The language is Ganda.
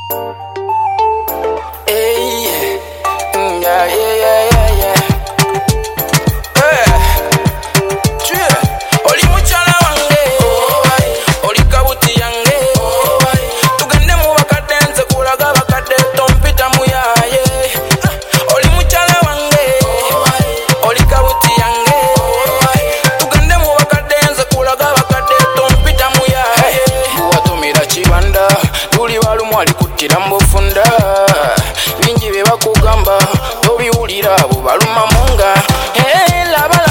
Hey, yeah, yeah, yeah, yeah, yeah. Oli muchala wange, oli kabuti yange, tugende mu bakadde nze kulaga bakadde tompita muyaye. Oli muchala wange, oli kabuti yange, tugende mu bakadde nze kulaga bakadde tompita muyaye. Watumira kibanda, tuli balumu alikutira mbufunda, bingi bye bakugamba tobiwulira abo baluma munga. Laba